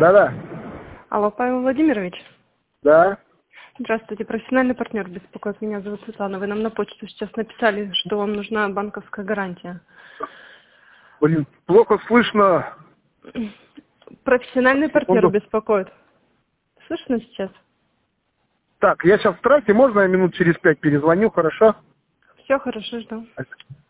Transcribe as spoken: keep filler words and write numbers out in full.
Да-да. Алло, Павел Владимирович. Да. Здравствуйте, профессиональный партнер беспокоит. Меня зовут Светлана. Вы нам на почту сейчас написали, что вам нужна банковская гарантия. Блин, плохо слышно. Профессиональный партнер Секунду. беспокоит. Слышно сейчас? Так, я сейчас в трассе, можно я минут через пять перезвоню, хорошо? Все хорошо, жду.